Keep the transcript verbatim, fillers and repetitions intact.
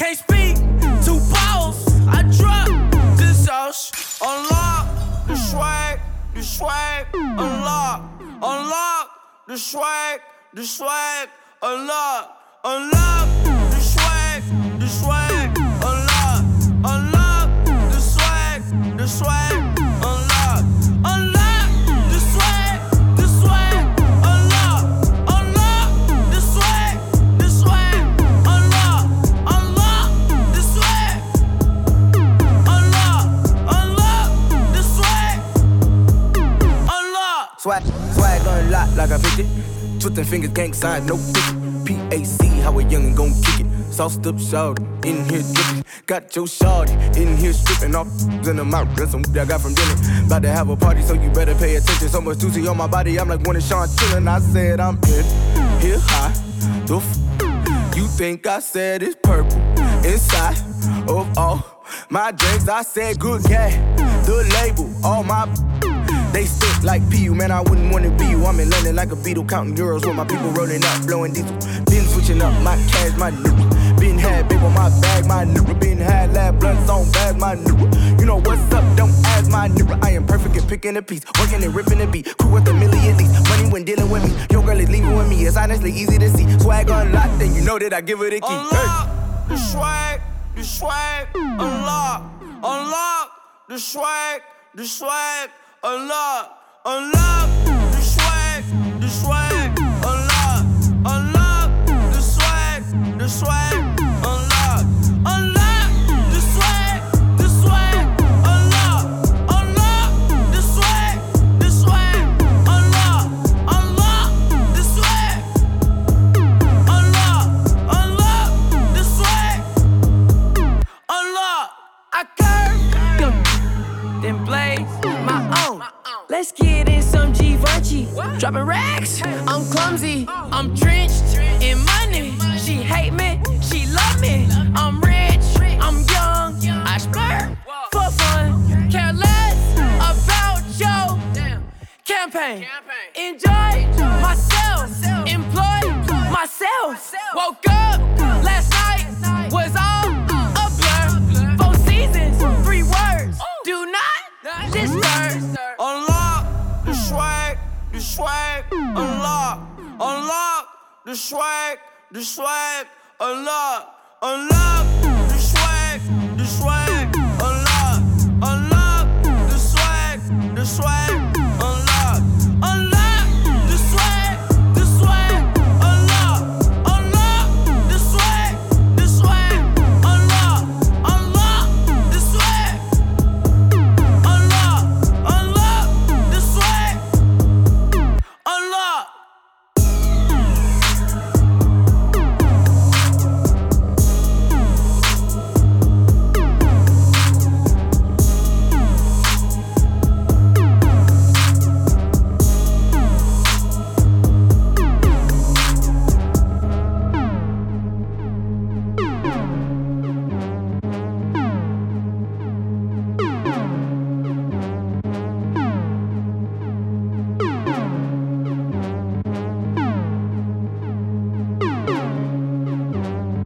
can't speak. Two balls, I drop the sauce. Unlock the swag, the swag. Unlock, unlock the swag, the swag. Unlock, unlock the swag, the swag. Unlock, unlock the swag, the swag. Unlock, unlock the swag, the swag. Unlock, unlock the swag, the swag. Unlock, unlock the swag. Unlock, unlock the swag. Unlock. Swag, swag unlocked like I picked it. Twisting fingers, gang signs, no picket. P A C, how a youngin' gon' kick it. Sauced up shawty, in here drippin'. Got your shawty, in here strippin' off in the mouth. That's some I got from dinner. About to have a party, so you better pay attention. So much juicy on my body, I'm like one of Sean chillin'. I said I'm in here high. The f you think I said it's purple inside of all my drinks? I said good gas. The label, all my they stick like P U, man, I wouldn't wanna be you. I'm in London like a beetle, counting euros with my people rolling up, blowing diesel. Been switching up my cash, my nigga. Been had big on my bag, my nigga. Been had lab blunts on bag, my nigga. You know what's up, don't ask my nigga. I am perfect at picking a piece, working and ripping the beat. Crew worth a million least, money when dealing with me. Your girl is leaving with me, it's honestly easy to see. Swag unlocked, then you know that I give her the key. Unlock hey. the swag, the swag. Unlock, unlock the swag, the swag. Unlock, unlock the swag, the swag. Unlock, unlock the swag, the swag. Unlock, unlock the swag, the swag. Unlock, unlock the swag, the swag. Unlock, unlock the swag. Unlock, unlock the swag. Unlock. I curve them, then blaze my own. Let's get in some Givenchy. Dropping racks, I'm clumsy. I'm drenched in money. She hate me, she love me. I'm rich, I'm young. I splurge for fun. Care less about your campaign. Enjoy myself, employ myself. Woke up last night, was all a blur. Four seasons, three words. Do not disturb. Unlock the swag, the swag. Unlock, unlock the swag, the swag. Unlock, unlock